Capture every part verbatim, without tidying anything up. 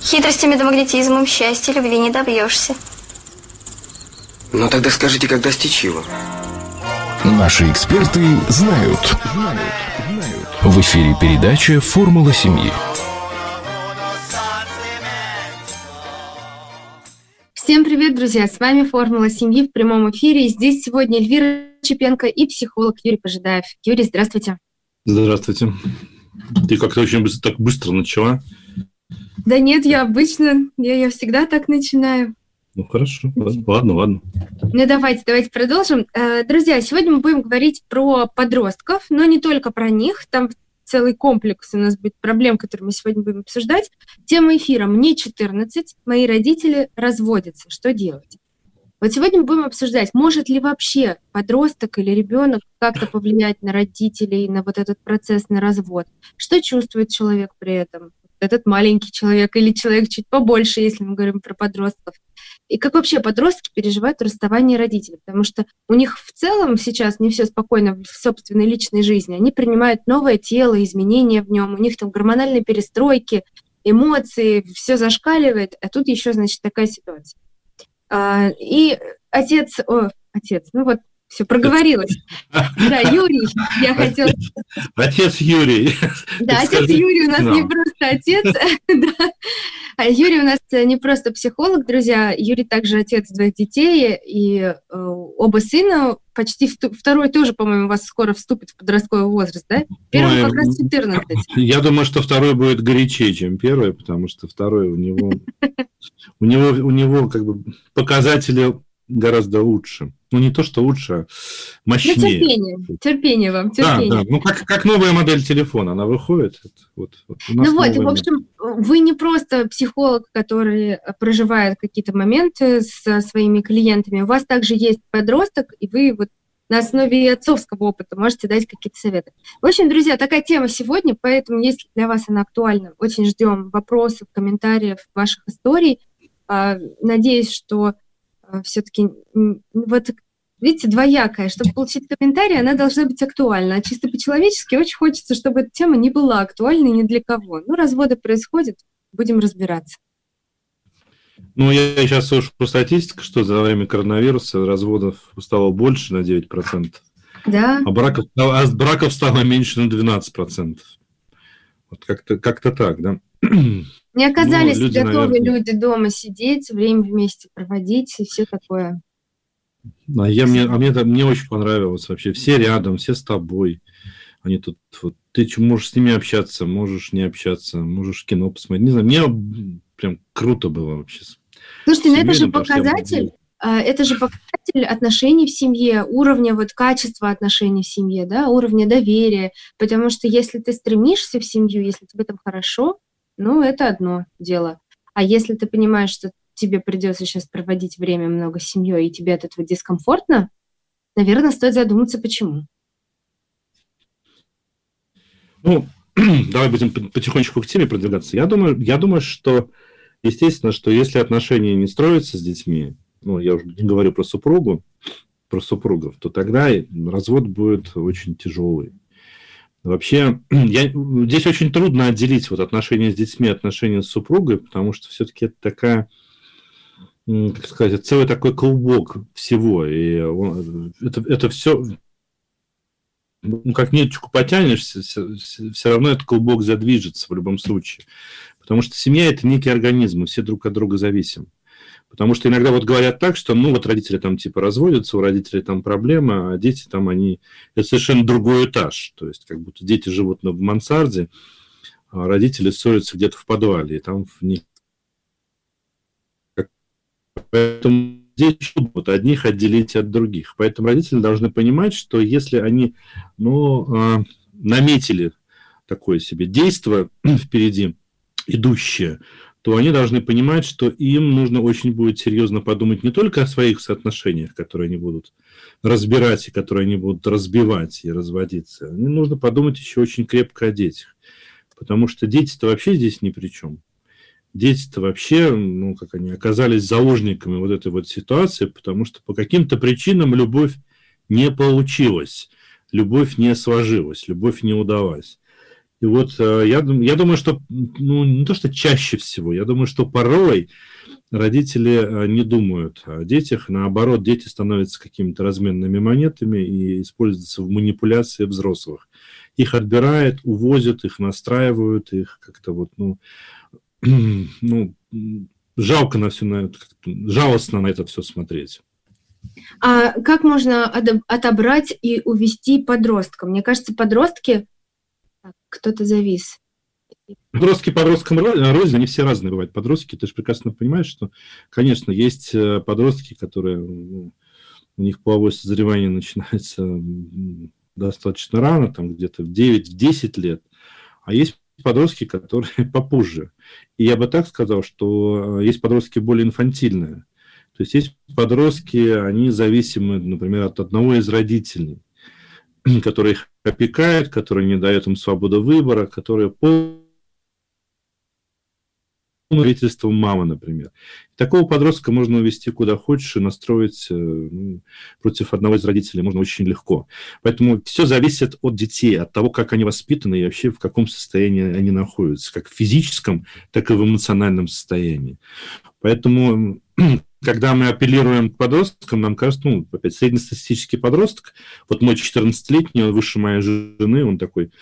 Хитростями да магнетизмом счастья, любви не добьешься. Ну тогда скажите, как достичь его? Наши эксперты знают. В эфире передача «Формула семьи». Всем привет, друзья! С вами «Формула семьи» в прямом эфире. И здесь сегодня Эльвира Чепенко и психолог Юрий Пожидаев. Юрий, здравствуйте. Здравствуйте. Ты как-то очень быстро, так быстро начала. Да нет, я обычно, я, я всегда так начинаю. Ну, хорошо. Ладно, ладно. Ну, давайте, давайте продолжим. Друзья, сегодня мы будем говорить про подростков, но не только про них. Там целый комплекс у нас будет проблем, которые мы сегодня будем обсуждать. Тема эфира «Мне четырнадцать, мои родители разводятся. Что делать?» Вот сегодня мы будем обсуждать, может ли вообще подросток или ребенок как-то повлиять на родителей, на вот этот процесс, на развод. Что чувствует человек при этом? Этот маленький человек или человек чуть побольше, если мы говорим про подростков. И как вообще подростки переживают расставание родителей, потому что у них в целом сейчас не все спокойно в собственной личной жизни. Они принимают новое тело, изменения в нем, у них там гормональные перестройки, эмоции, все зашкаливает, а тут еще, значит, такая ситуация. И отец, о, отец, ну вот, все, проговорилась. Да, Юрий, я хотела... Отец Юрий. Да, отец Юрий у нас не просто отец. Юрий у нас не просто психолог, друзья. Юрий также отец двоих детей, и оба сына, почти второй тоже, по-моему, у вас скоро вступит в подростковый возраст, да? Первый как раз четырнадцать. Я думаю, что второй будет горячее, чем первый, потому что второй у него... У него, у него как бы показатели гораздо лучше. Ну, не то, что лучше, а мощнее. Ну, терпение. Терпение вам, терпение. Да, да. Ну, как, как новая модель телефона, она выходит. Вот, вот, ну вот, и, в общем, вы не просто психолог, который проживает какие-то моменты со своими клиентами. У вас также есть подросток, и вы вот на основе отцовского опыта можете дать какие-то советы. В общем, друзья, такая тема сегодня, поэтому, если для вас она актуальна, очень ждем вопросов, комментариев, ваших историй. Надеюсь, что все-таки, вот, видите, двоякая. Чтобы получить комментарий, она должна быть актуальна. А чисто по-человечески очень хочется, чтобы эта тема не была актуальной ни для кого. Ну, разводы происходят, будем разбираться. Ну, я сейчас слышу по статистике, что за время коронавируса разводов стало больше на девять процентов. Да. А браков, а браков стало меньше на двенадцать процентов. Вот как-то, как-то так, да? Не оказались ну, люди, готовы наверное... люди дома сидеть, время вместе проводить и все такое. А, я, мне, а мне, мне очень понравилось вообще. Все рядом, все с тобой. Они тут, вот, ты можешь с ними общаться, можешь не общаться, можешь кино посмотреть. Не знаю, мне прям круто было вообще. Слушайте, ну это же показатель, это же показатель отношений в семье, уровня вот качества отношений в семье, да, уровня доверия. Потому что если ты стремишься в семью, если тебе там хорошо, ну, это одно дело. А если ты понимаешь, что тебе придется сейчас проводить время много с семьей, и тебе от этого дискомфортно, наверное, стоит задуматься, почему. Ну, давай будем потихонечку к теме продвигаться. Я думаю, я думаю, что, естественно, что если отношения не строятся с детьми, ну, я уже не говорю про супругу, про супругов, то тогда развод будет очень тяжелый. Вообще, я, здесь очень трудно отделить вот отношения с детьми от отношения с супругой, потому что все-таки это такая, как сказать, целый такой клубок всего. И он, это, это все, ну, как ниточку потянешься, все, все равно этот клубок задвижется в любом случае. Потому что семья – это некий организм, мы все друг от друга зависим. Потому что иногда вот говорят так, что ну вот родители там типа разводятся, у родителей там проблема, а дети там они... Это совершенно другой этаж. То есть как будто дети живут в мансарде, а родители ссорятся где-то в подвале. И там в них... Поэтому здесь вот одних отделить от других. Поэтому родители должны понимать, что если они ну, наметили такое себе действие впереди идущее, то они должны понимать, что им нужно очень будет серьезно подумать не только о своих соотношениях, которые они будут разбирать и которые они будут разбивать и разводиться. Им нужно подумать еще очень крепко о детях. Потому что дети-то вообще здесь ни при чем. Дети-то вообще, ну, как они оказались заложниками вот этой вот ситуации, потому что по каким-то причинам любовь не получилась, любовь не сложилась, любовь не удалась. И вот э, я, дум- я думаю, что, ну, не то, что чаще всего, я думаю, что порой родители э, не думают о детях, наоборот, дети становятся какими-то разменными монетами и используются в манипуляции взрослых. Их отбирают, увозят, их настраивают, их как-то вот, ну, ну жалко на все на это, жалостно на это все смотреть. А как можно одоб- отобрать и увести подростка? Мне кажется, подростки... Так, кто-то завис. Подростки подросткам ро- рознь, они все разные бывают. Подростки, ты же прекрасно понимаешь, что, конечно, есть э, подростки, которые, ну, у них половое созревание начинается м, достаточно рано, там где-то в девять-десять лет, а есть подростки, которые попозже. И я бы так сказал, что э, есть подростки более инфантильные. То есть есть подростки, они зависимы, например, от одного из родителей, который их опекает, который не дает им свободу выбора, которые полностью родительством мамы, например. Такого подростка можно увести куда хочешь и настроить э, ну, против одного из родителей можно очень легко. Поэтому все зависит от детей, от того, как они воспитаны и вообще в каком состоянии они находятся, как в физическом, так и в эмоциональном состоянии. Поэтому, когда мы апеллируем к подросткам, нам кажется, ну, опять, среднестатистический подросток, вот мой четырнадцатилетний, он выше моей жены, он такой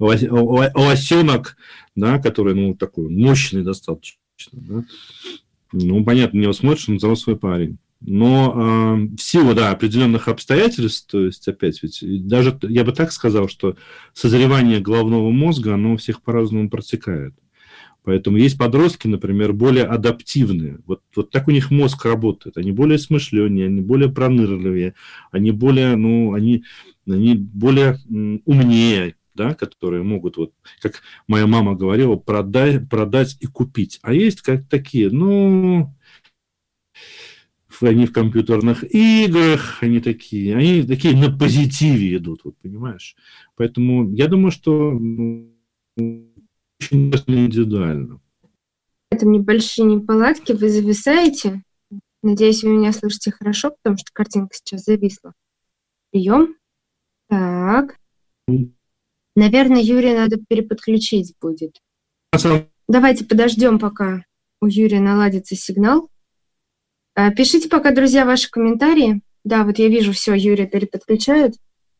лосенок, да, который, ну, такой мощный достаточно, да. Ну, понятно, на него смотришь, он взрослый парень. Но э, в силу, да, определенных обстоятельств, то есть, опять ведь, даже, я бы так сказал, что созревание головного мозга, оно у всех по-разному протекает. Поэтому есть подростки, например, более адаптивные. Вот, вот так у них мозг работает. Они более смышленнее, они более пронырливее, они более, ну, они, они более м, умнее, да, которые могут, вот, как моя мама говорила, продай, продать и купить. А есть как такие, ну, они в компьютерных играх, они такие, они такие на позитиве идут, вот, понимаешь? Поэтому я думаю, что ну, очень индивидуально. Это небольшие неполадки, вы зависаете. Надеюсь, вы меня слышите хорошо, потому что картинка сейчас зависла. Прием. Так. Наверное, Юрия надо переподключить будет. Давайте подождем, пока у Юрия наладится сигнал. Пишите пока, друзья, ваши комментарии. Да, вот я вижу, все, Юрия переподключают.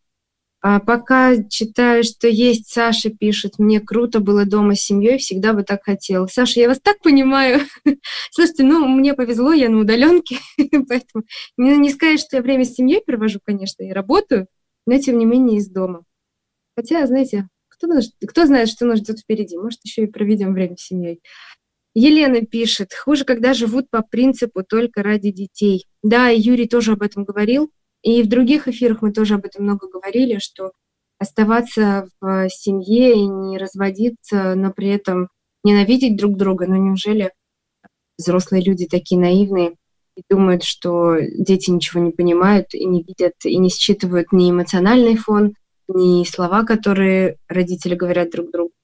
А пока читаю, что есть, Саша пишет, мне круто было дома с семьей, всегда бы так хотела. Саша, я вас так понимаю. Слушайте, ну, мне повезло, я на удаленке, поэтому не, не сказать, что я время с семьей провожу, конечно, и работаю, но тем не менее из дома. Хотя, знаете, кто, кто знает, что нас ждет впереди, может, еще и проведем время с семьей. Елена пишет, хуже, когда живут по принципу только ради детей. Да, и Юрий тоже об этом говорил. И в других эфирах мы тоже об этом много говорили, что оставаться в семье и не разводиться, но при этом ненавидеть друг друга, ну неужели взрослые люди такие наивные и думают, что дети ничего не понимают и не видят, и не считывают ни эмоциональный фон, ни слова, которые родители говорят друг другу.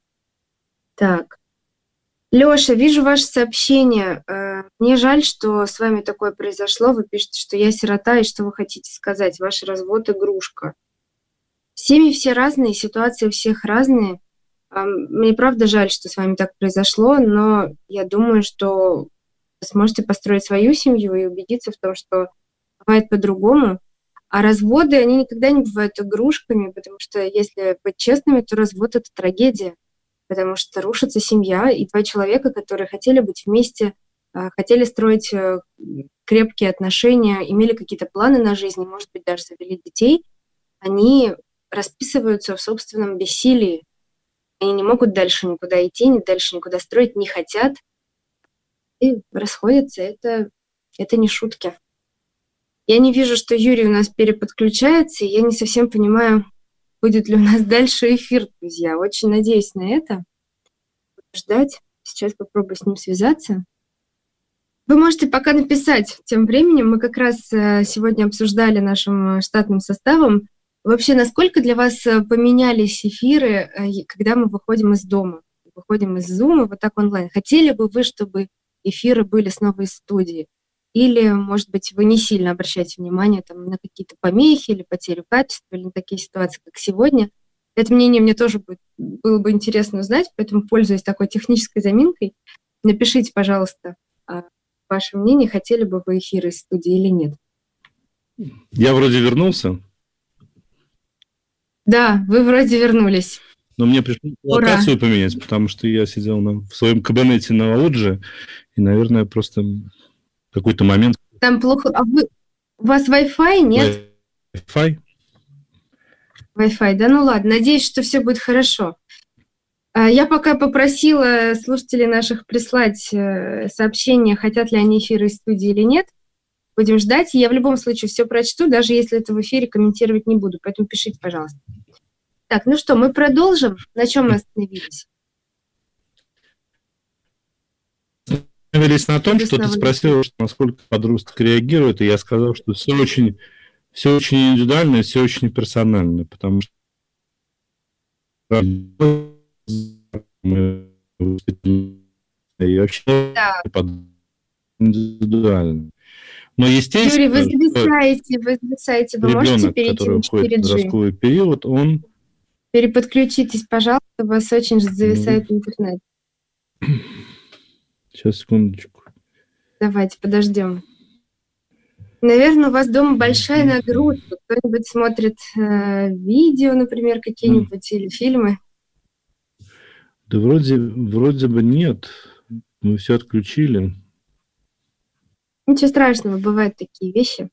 Так. Лёша, вижу ваше сообщение. Мне жаль, что с вами такое произошло. Вы пишете, что я сирота, и что вы хотите сказать? Ваш развод — игрушка. Семьи все разные, ситуации у всех разные. Мне правда жаль, что с вами так произошло, но я думаю, что вы сможете построить свою семью и убедиться в том, что бывает по-другому. А разводы, они никогда не бывают игрушками, потому что, если быть честными, то развод — это трагедия. Потому что рушится семья, и два человека, которые хотели быть вместе, хотели строить крепкие отношения, имели какие-то планы на жизнь, может быть, даже завели детей, они расписываются в собственном бессилии. Они не могут дальше никуда идти, не дальше никуда строить, не хотят. И расходятся. Это, это не шутки. Я не вижу, что Юрий у нас переподключается, и я не совсем понимаю, будет ли у нас дальше эфир, друзья. Очень надеюсь на это. Ждать. Сейчас попробую с ним связаться. Вы можете пока написать. Тем временем мы как раз сегодня обсуждали нашим штатным составом, вообще, насколько для вас поменялись эфиры, когда мы выходим из дома, выходим из Zoom, вот так онлайн. Хотели бы вы, чтобы эфиры были снова из студии? Или, может быть, вы не сильно обращаете внимание там, на какие-то помехи или потерю качества, или на такие ситуации, как сегодня. Это мнение мне тоже будет, было бы интересно узнать, поэтому, пользуясь такой технической заминкой, напишите, пожалуйста, ваше мнение, хотели бы вы эфир из студии или нет. Я вроде вернулся. Да, вы вроде вернулись. Но мне пришлось локацию поменять, потому что я сидел на, в своем кабинете на Ауджи, и, наверное, просто какой-то момент... Там плохо... А вы... У вас Wi-Fi, нет? Wi-Fi? Wi-Fi, да? Ну ладно, надеюсь, что все будет хорошо. Я пока попросила слушателей наших прислать сообщения, хотят ли они эфиры из студии или нет. Будем ждать. Я в любом случае все прочту, даже если это в эфире комментировать не буду. Поэтому пишите, пожалуйста. Так, ну что, мы продолжим. На чем мы остановились? Остановились на том, что ты спросила, насколько подросток реагирует, и я сказал, что все очень, все очень индивидуально, все очень персонально, потому что и вообще да. Индивидуально. Но, естественно, Юрий, вы зависаете, вы зависаете, вы ребенок, можете перейти который на уходит четыре в джи? подростковый период, он... Переподключитесь, пожалуйста, у вас очень зависает интернет. Сейчас, секундочку. Давайте, подождем. Наверное, у вас дома большая нагрузка. Кто-нибудь смотрит э, видео, например, какие-нибудь, mm. или фильмы? Да вроде, вроде бы нет. Мы все отключили. Ничего страшного, бывают такие вещи.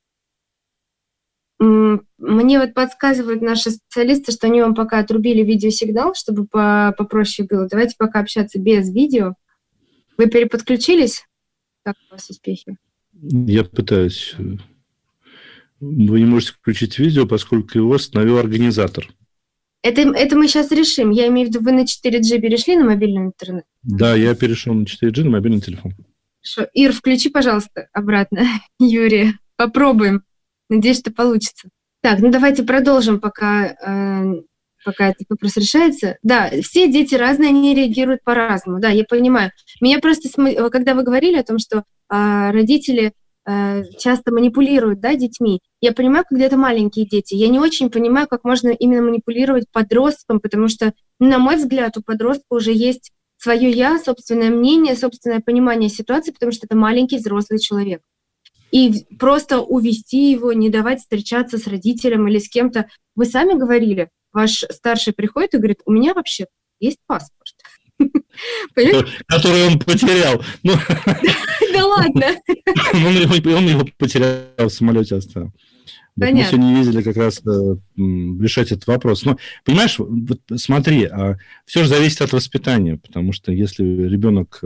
Мне вот подсказывают наши специалисты, что они вам пока отрубили видеосигнал, чтобы попроще было. Давайте пока общаться без видео. Вы переподключились? Как у вас успехи? Я пытаюсь. Вы не можете включить видео, поскольку его остановил организатор. Это, это мы сейчас решим. Я имею в виду, вы на четыре джи перешли на мобильный интернет? Да, я перешел на четыре джи на мобильный телефон. Хорошо. Ир, включи, пожалуйста, обратно Юрия. Попробуем. Надеюсь, что получится. Так, ну давайте продолжим, пока, э, пока этот вопрос решается. Да, все дети разные, они реагируют по-разному. Да, я понимаю. Меня просто, когда вы говорили о том, что э, родители э, часто манипулируют, да, детьми, я понимаю, когда это маленькие дети. Я не очень понимаю, как можно именно манипулировать подростком, потому что, на мой взгляд, у подростка уже есть свое «я», собственное мнение, собственное понимание ситуации, потому что это маленький взрослый человек. И просто увести его, не давать встречаться с родителем или с кем-то. Вы сами говорили, ваш старший приходит и говорит, у меня вообще есть паспорт. Который он потерял. Да ладно. Он его потерял, в самолете оставил. Мы сегодня ездили как раз решать этот вопрос. Но, понимаешь, вот смотри, все же зависит от воспитания, потому что если ребенок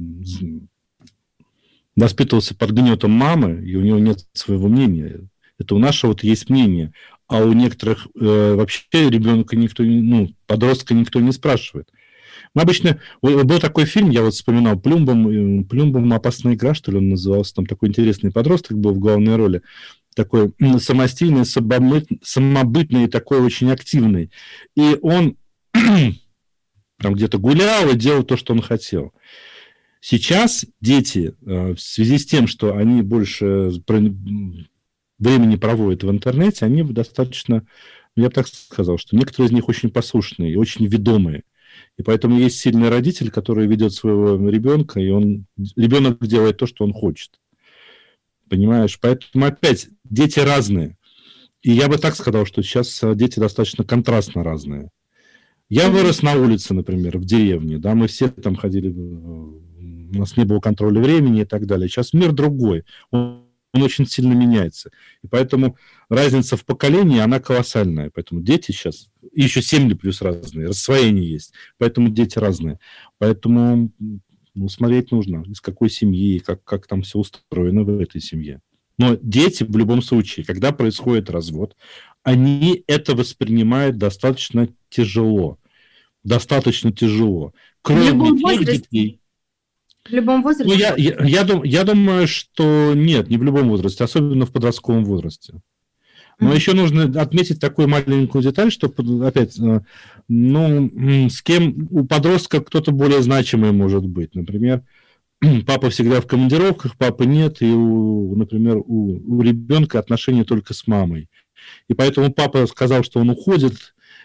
воспитывался под гнетом мамы, и у него нет своего мнения, это у нашего вот есть мнение, а у некоторых э, вообще ребенка никто, ну, подростка никто не спрашивает. Мы обычно... Был такой фильм, я вот вспоминал, «Плюмбом», «Плюмбом. Опасная игра», что ли он назывался, там такой интересный подросток был в главной роли, такой самостийный, самобытный, такой очень активный. И он там где-то гулял и делал то, что он хотел. Сейчас дети, в связи с тем, что они больше времени проводят в интернете, они достаточно, я бы так сказал, что некоторые из них очень послушные и очень ведомые. И поэтому есть сильный родитель, который ведет своего ребенка, и он, ребенок делает то, что он хочет. Понимаешь? Поэтому опять дети разные. И я бы так сказал, что сейчас дети достаточно контрастно разные. Я вырос на улице, например, в деревне, да, мы все там ходили, у нас не было контроля времени и так далее. Сейчас мир другой, он, он очень сильно меняется. И поэтому разница в поколении, она колоссальная. Поэтому дети сейчас, и еще семьи плюс разные, рассвоение есть, поэтому дети разные. Поэтому ну, смотреть нужно, из какой семьи, как, как там все устроено в этой семье. Но дети в любом случае, когда происходит развод, они это воспринимают достаточно тяжело. Достаточно тяжело. Кроме в любом тех возрасте? детей... В любом возрасте? Ну, я, я, я, дум, я думаю, что нет, не в любом возрасте, особенно в подростковом возрасте. Но mm-hmm. еще нужно отметить такую маленькую деталь, что, опять, ну, с кем у подростка кто-то более значимый может быть. Например, папа всегда в командировках, папы нет, и, у, например, у, у ребенка отношения только с мамой. И поэтому папа сказал, что он уходит,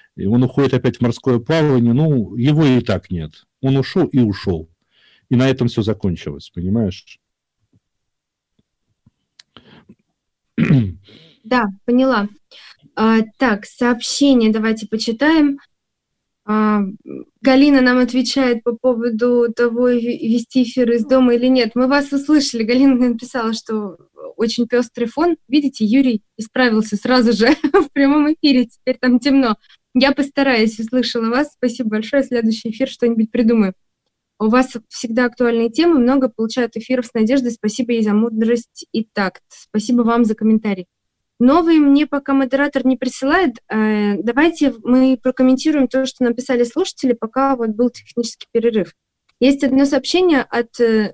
и он уходит опять в морское плавание, ну, его и так нет. Он ушел и ушел. И на этом все закончилось, понимаешь? Да, поняла. А, так, сообщение давайте почитаем. А, Галина нам отвечает по поводу того, вести эфир из дома или нет. Мы вас услышали. Галина написала, что очень пестрый фон. Видите, Юрий исправился сразу же в прямом эфире. Теперь там темно. Я постараюсь, услышала вас. Спасибо большое. Следующий эфир что-нибудь придумаю. У вас всегда актуальные темы. Много получают эфиров с Надеждой. Спасибо ей за мудрость и такт. Спасибо вам за комментарий. Новые мне пока модератор не присылает. Давайте мы прокомментируем то, что написали слушатели, пока вот был технический перерыв. Есть одно сообщение от э,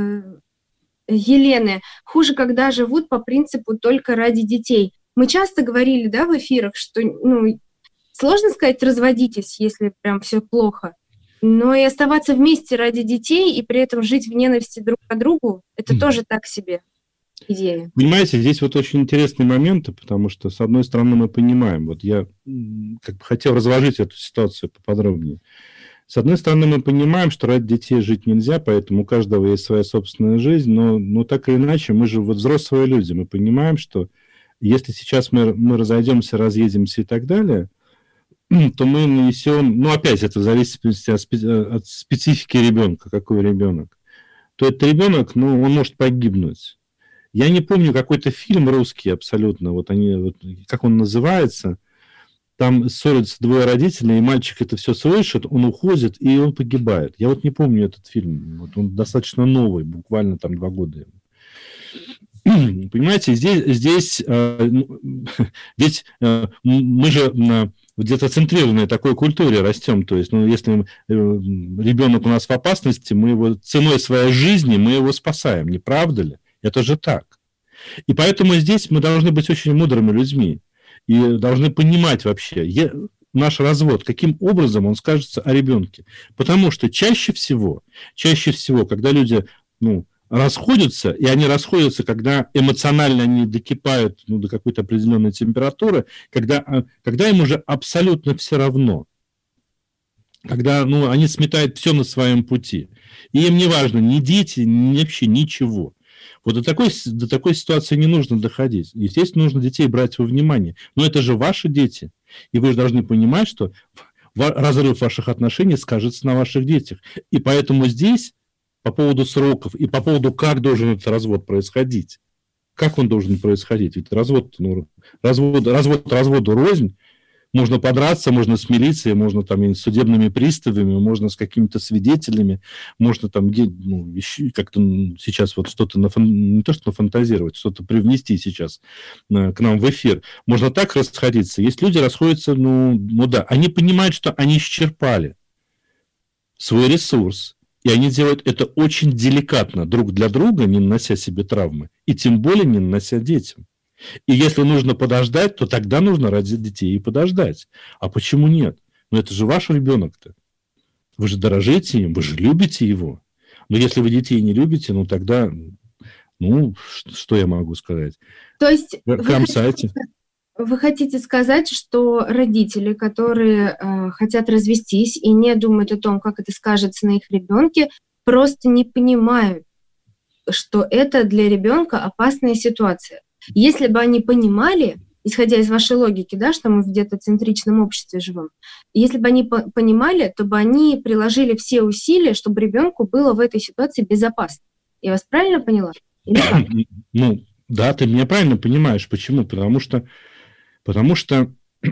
Елены. Хуже, когда живут по принципу только ради детей. Мы часто говорили, да, в эфирах, что, ну, сложно сказать, разводитесь, если прям все плохо. Но и оставаться вместе ради детей и при этом жить в ненависти друг к другу, это mm. тоже так себе идея. Понимаете, здесь вот очень интересные моменты, потому что, с одной стороны, мы понимаем, вот я как бы хотел разложить эту ситуацию поподробнее. С одной стороны, мы понимаем, что ради детей жить нельзя, поэтому у каждого есть своя собственная жизнь, но, но так или иначе, мы же вот взрослые люди, мы понимаем, что если сейчас мы, мы разойдемся, разъедемся и так далее, то мы нанесем, ну, опять это в зависимости от, специ, от специфики ребенка, какой ребенок, то этот ребенок, ну, он может погибнуть. Я не помню какой-то фильм русский абсолютно, вот они, вот, как он называется, там ссорятся двое родителей, и мальчик это все слышит, он уходит, и он погибает. Я вот не помню этот фильм, вот он достаточно новый, буквально там два года. Понимаете, здесь, здесь ведь мы же в детоцентрированной такой культуре растем, то есть, ну, если ребенок у нас в опасности, мы его ценой своей жизни, мы его спасаем, не правда ли? Это же так. И поэтому здесь мы должны быть очень мудрыми людьми и должны понимать вообще я, наш развод, каким образом он скажется о ребенке. Потому что чаще всего, чаще всего, когда люди, ну, расходятся, и они расходятся, когда эмоционально они докипают, ну, до какой-то определенной температуры, когда, когда им уже абсолютно все равно. Когда, ну, они сметают все на своем пути. И им не важно ни дети, ни вообще ничего. Вот до такой, до такой ситуации не нужно доходить. Естественно, нужно детей брать во внимание. Но это же ваши дети. И вы же должны понимать, что разрыв ваших отношений скажется на ваших детях. И поэтому здесь, по поводу сроков и по поводу, как должен этот развод происходить, как он должен происходить. Ведь развод, ну, развод, развод разводу рознь. Можно подраться, можно с милицией, можно там и с судебными приставами, можно с какими-то свидетелями, можно там ну, как-то сейчас вот что-то, нафан... не то что нафантазировать, что-то привнести сейчас к нам в эфир. Можно так расходиться. Есть люди, расходятся, ну, ну да, они понимают, что они исчерпали свой ресурс, и они делают это очень деликатно друг для друга, не нанося себе травмы, и тем более не нанося детям. И если нужно подождать, то тогда нужно ради детей и подождать. А почему нет? Ну, это же ваш ребенок-то. Вы же дорожите им, вы же любите его. Но если вы детей не любите, ну, тогда, ну, что я могу сказать? То есть вы хотите, вы хотите сказать, что родители, которые э, хотят развестись и не думают о том, как это скажется на их ребенке, просто не понимают, что это для ребенка опасная ситуация. Если бы они понимали, исходя из вашей логики, да, что мы в детоцентричном обществе живем, если бы они по- понимали, то бы они приложили все усилия, чтобы ребенку было в этой ситуации безопасно. Я вас правильно поняла? Или как? Ну, да, ты меня правильно понимаешь. Почему? Потому что, потому что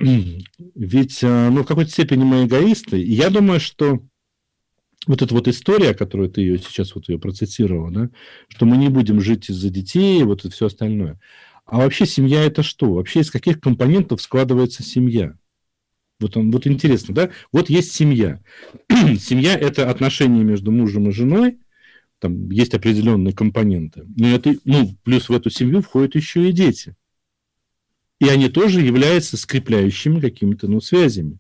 ведь, ну, в какой-то степени мы эгоисты. И я думаю, что вот эта вот история, которую ты ее сейчас вот ее процитировала, да, что мы не будем жить из-за детей, вот и все остальное. А вообще семья это что? Вообще из каких компонентов складывается семья? Вот, он, вот интересно, да? Вот есть семья. Семья – это отношения между мужем и женой, там есть определенные компоненты. Но это, ну, плюс в эту семью входят еще и дети. И они тоже являются скрепляющими какими-то, ну, связями.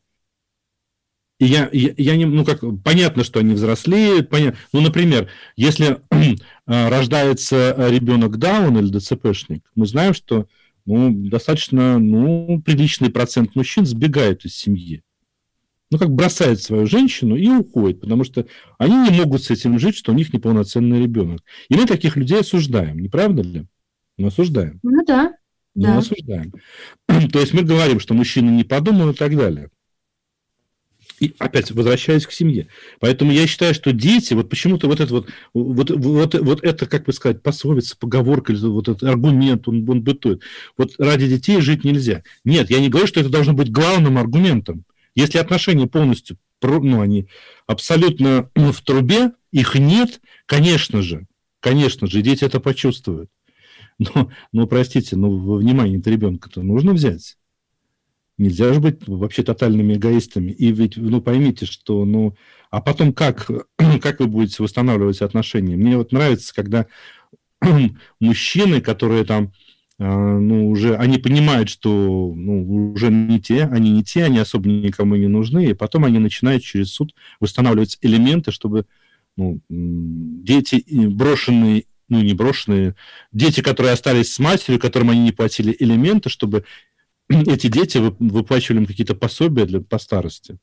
И я, я, я не, ну, как, понятно, что они взрослеют, понятно. Ну, например, если рождается ребенок Даун или ДЦПшник, мы знаем, что, ну, достаточно, ну, приличный процент мужчин сбегают из семьи. ну, как бросает свою женщину и уходит, потому что они не могут с этим жить, что у них неполноценный ребенок. И мы таких людей осуждаем, не правда ли? Мы осуждаем. Ну да, Мы да. осуждаем. То есть мы говорим, что мужчины не подумают и так далее. И опять возвращаясь к семье. Поэтому я считаю, что дети, вот почему-то вот это вот, вот, вот, вот это, как бы сказать, пословица, поговорка, вот этот аргумент, он, он бытует. Вот ради детей жить нельзя. Нет, я не говорю, что это должно быть главным аргументом. Если отношения полностью, ну, они абсолютно в трубе, их нет, конечно же, конечно же, дети это почувствуют. Но, но простите, но во внимание-то ребенка-то нужно взять. Нельзя же быть вообще тотальными эгоистами. И ведь, ну, поймите, что, ну, а потом как, как вы будете восстанавливать отношения? Мне вот нравится, когда мужчины, которые там, ну, уже, они понимают, что, ну, уже не те, они не те, они особо никому не нужны, и потом они начинают через суд восстанавливать элементы, чтобы, ну, дети брошенные, ну, не брошенные, дети, которые остались с матерью, которым они не платили элементы, чтобы эти дети выплачивали им какие-то пособия для, по старости.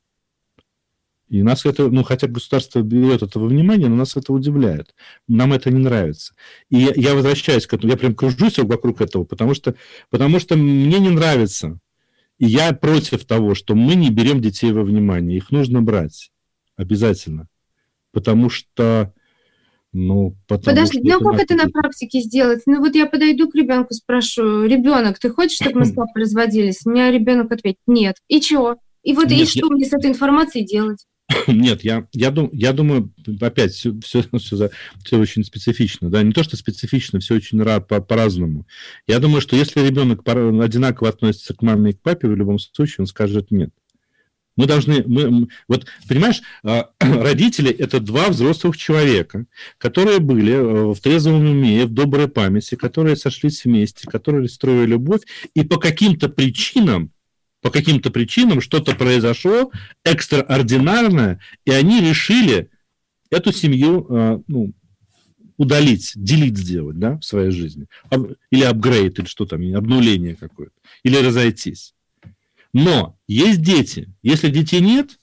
И нас это, ну, хотя государство берет это во внимание, но нас это удивляет. Нам это не нравится. И я, я возвращаюсь к этому, я прям кружусь вокруг этого, потому что, потому что мне не нравится. И я против того, что мы не берем детей во внимание. Их нужно брать обязательно. Потому что... Ну, Подожди, ну как это на будет. практике сделать? Ну вот я подойду к ребенку, спрошу: ребенок, ты хочешь, чтобы мы с папой разводились? У меня ребенок ответит: нет. И чего? И вот Нет, и что я... мне с этой информацией делать? Нет, я, я, дум, я думаю, опять, все, все, все, все очень специфично. Да? Не то, что специфично, все очень по, по-разному. Я думаю, что если ребенок одинаково относится к маме и к папе, в любом случае он скажет нет. Мы должны... Мы, вот, понимаешь, родители – это два взрослых человека, которые были в трезвом уме, в доброй памяти, которые сошлись вместе, которые строили любовь, и по каким-то причинам, по каким-то причинам что-то произошло экстраординарное, и они решили эту семью, ну, удалить, делить сделать, да, в своей жизни. Или апгрейд, или что там, обнуление какое-то. Или разойтись. Но есть дети. Если детей нет,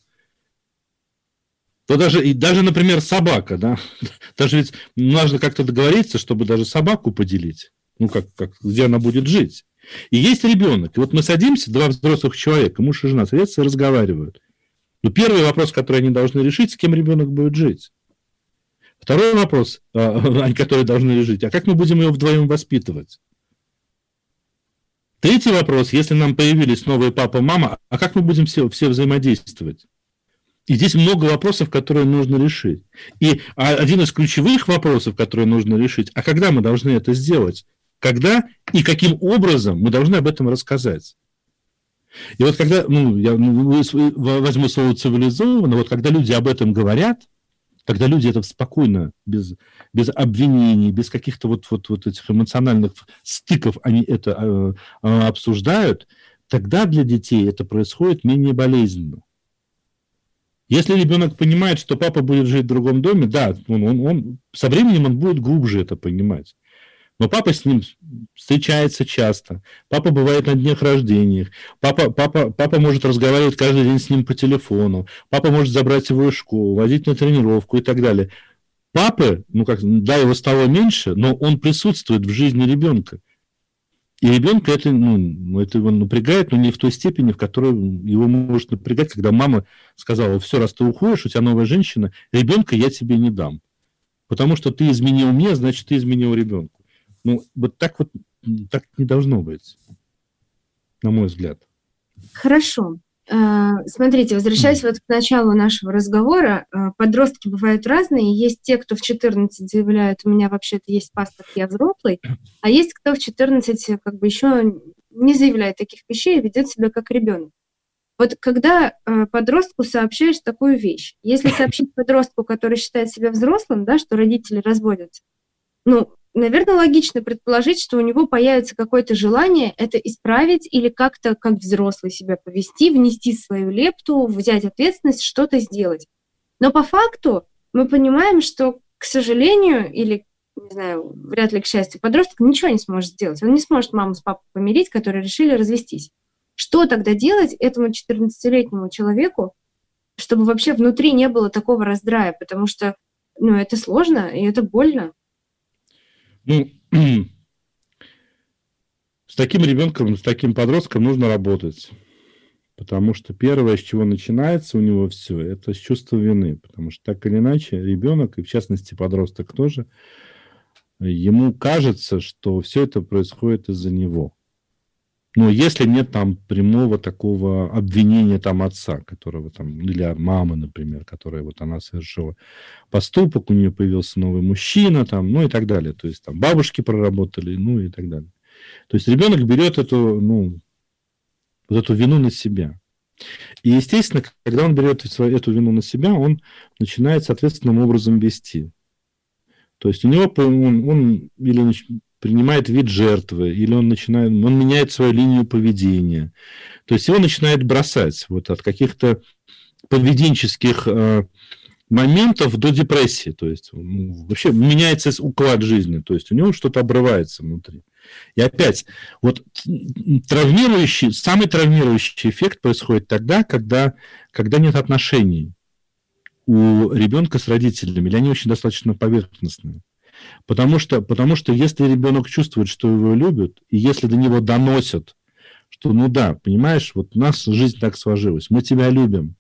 то даже, и даже, например, собака, да, даже ведь нужно как-то договориться, чтобы даже собаку поделить, ну, как, как, где она будет жить. И есть ребенок. И вот мы садимся, два взрослых человека, муж и жена, садятся и разговаривают. И первый вопрос, который они должны решить, с кем ребенок будет жить. Второй вопрос, который должны решить: а как мы будем его вдвоем воспитывать? Третий вопрос: если нам появились новые папа, мама, а как мы будем все, все взаимодействовать? И здесь много вопросов, которые нужно решить. И один из ключевых вопросов, которые нужно решить: а когда мы должны это сделать? Когда и каким образом мы должны об этом рассказать? И вот когда, ну, я возьму слово цивилизованно, вот когда люди об этом говорят, когда люди это спокойно, без, без обвинений, без каких-то вот, вот, вот этих эмоциональных стыков, они это э, э, обсуждают, тогда для детей это происходит менее болезненно. Если ребенок понимает, что папа будет жить в другом доме, да, он, он, он, со временем он будет глубже это понимать. Но папа с ним встречается часто, папа бывает на днях рождения, папа, папа, папа может разговаривать каждый день с ним по телефону, папа может забрать его из школы, возить на тренировку и так далее. Папы, ну как, да, его стало меньше, но он присутствует в жизни ребенка. И ребенка это, ну, это его напрягает, но не в той степени, в которой его может напрягать, когда мама сказала: все, раз ты уходишь, у тебя новая женщина, ребенка я тебе не дам. Потому что ты изменил мне, значит, ты изменил ребенку. Ну, вот так вот так не должно быть, на мой взгляд. Хорошо. Смотрите, возвращаясь вот к началу нашего разговора, подростки бывают разные. Есть те, кто в четырнадцать заявляют: у меня вообще-то есть паспорт, я взрослый, а есть кто в четырнадцать как бы еще не заявляет таких вещей и ведет себя как ребенок. Вот когда подростку сообщаешь такую вещь, если сообщить подростку, который считает себя взрослым, да, что родители разводятся, ну, наверное, логично предположить, что у него появится какое-то желание это исправить или как-то как взрослый себя повести, внести свою лепту, взять ответственность, что-то сделать. Но по факту мы понимаем, что, к сожалению, или, не знаю, вряд ли к счастью, подросток ничего не сможет сделать. Он не сможет маму с папой помирить, которые решили развестись. Что тогда делать этому четырнадцатилетнему человеку, чтобы вообще внутри не было такого раздрая, потому что, ну, это сложно, и это больно. Ну, с таким ребенком, с таким подростком нужно работать. Потому что первое, с чего начинается у него все, это с чувства вины. Потому что так или иначе ребенок, и в частности подросток тоже, ему кажется, что все это происходит из-за него. Но если нет там прямого такого обвинения там отца, которого там, или мамы, например, которая вот она совершила поступок, у нее появился новый мужчина, там, ну и так далее. То есть там бабушки проработали, ну и так далее. То есть ребенок берет эту, ну, вот эту вину на себя. И, естественно, когда он берет эту вину на себя, он начинает соответственным образом вести. То есть у него он, он или принимает вид жертвы, или он начинает, он меняет свою линию поведения. То есть его начинает бросать вот от каких-то поведенческих э, моментов до депрессии. То есть ну, вообще меняется уклад жизни. То есть у него что-то обрывается внутри. И опять, вот травмирующий, самый травмирующий эффект происходит тогда, когда, когда нет отношений у ребенка с родителями, или они очень достаточно поверхностные. Потому что, потому что если ребенок чувствует, что его любят, и если до него доносят, что, ну да, понимаешь, вот у нас жизнь так сложилась, мы тебя любим,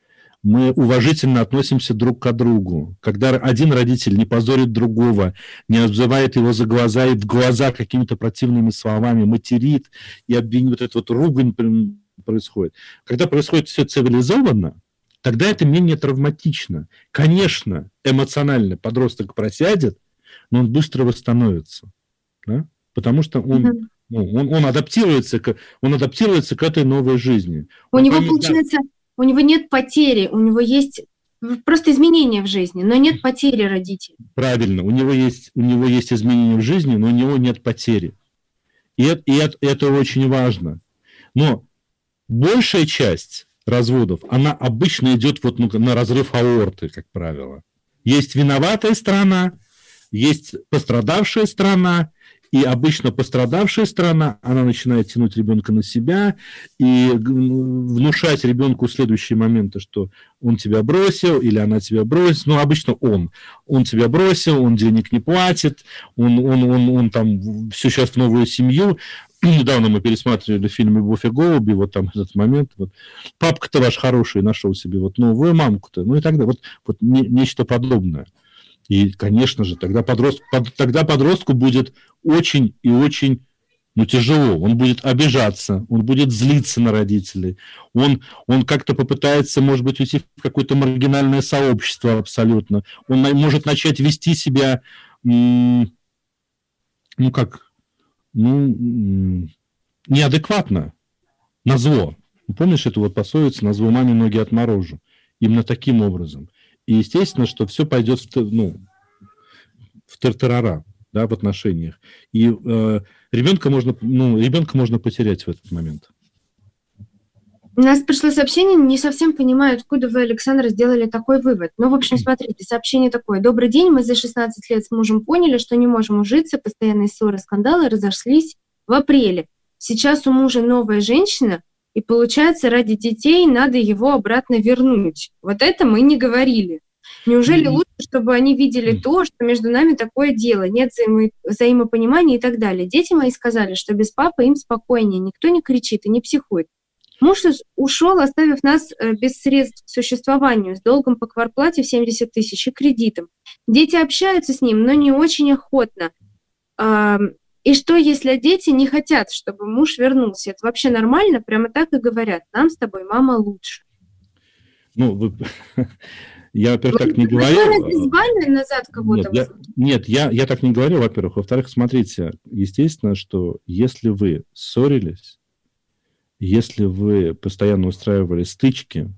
мы уважительно относимся друг к другу. Когда один родитель не позорит другого, не обзывает его за глаза и в глаза какими-то противными словами, материт и обвинит, вот эта вот ругань происходит. Когда происходит все цивилизованно, тогда это менее травматично. Конечно, эмоционально подросток просядет, но он быстро восстановится. Да? Потому что он, mm-hmm. ну, он, он, адаптируется к, он адаптируется к этой новой жизни. У он него, поймет, получается, у него нет потери, у него есть просто изменения в жизни, но нет потери родителей. Правильно, у него есть, у него есть изменения в жизни, но у него нет потери. И это, и это, это очень важно. Но большая часть разводов, она обычно идет вот на разрыв аорты, как правило. Есть виноватая сторона, есть пострадавшая сторона, и обычно пострадавшая сторона, она начинает тянуть ребенка на себя и внушать ребенку следующие моменты, что он тебя бросил или она тебя бросит. Ну, обычно он. Он тебя бросил, он денег не платит, он, он, он, он там все сейчас в новую семью. Недавно мы пересматривали фильм «Любовь и голуби», вот там этот момент. Вот, папка-то ваш хороший нашел себе вот новую мамку-то. Ну и так далее. Вот, вот не, нечто подобное. И, конечно же, тогда, подрост, под, тогда подростку будет очень и очень ну, тяжело. Он будет обижаться, он будет злиться на родителей. Он, он как-то попытается, может быть, уйти в какое-то маргинальное сообщество абсолютно. Он может начать вести себя, м- ну как, ну, м- неадекватно, назло. Помнишь эту вот пословицу «назло маме ноги отморожу»? Именно таким образом. И естественно, что все пойдет в, ну, в тартарара, да, в отношениях. И э, ребенка, можно, ну, ребенка можно потерять в этот момент. У нас пришло сообщение, не совсем понимаю, откуда вы, Александр, сделали такой вывод. Ну, в общем, смотрите, сообщение такое. Добрый день, мы за шестнадцать лет с мужем поняли, что не можем ужиться, постоянные ссоры, скандалы, разошлись в апреле. Сейчас у мужа новая женщина, и получается, ради детей надо его обратно вернуть. Вот это мы не говорили. Неужели mm-hmm. лучше, чтобы они видели mm-hmm. то, что между нами такое дело, нет взаимо- взаимопонимания и так далее? Дети мои сказали, что без папы им спокойнее, никто не кричит и не психует. Муж ушел, оставив нас без средств к существованию, с долгом по квартплате в семьдесят тысяч и кредитом. Дети общаются с ним, но не очень охотно. И что, если дети не хотят, чтобы муж вернулся? Это вообще нормально? Прямо так и говорят. Нам с тобой мама лучше. Ну, вы... я, во-первых, так не говорю. Вы назад кого-то? Нет, я, нет я, я так не говорю, во-первых. Во-вторых, смотрите, естественно, что если вы ссорились, если вы постоянно устраивали стычки,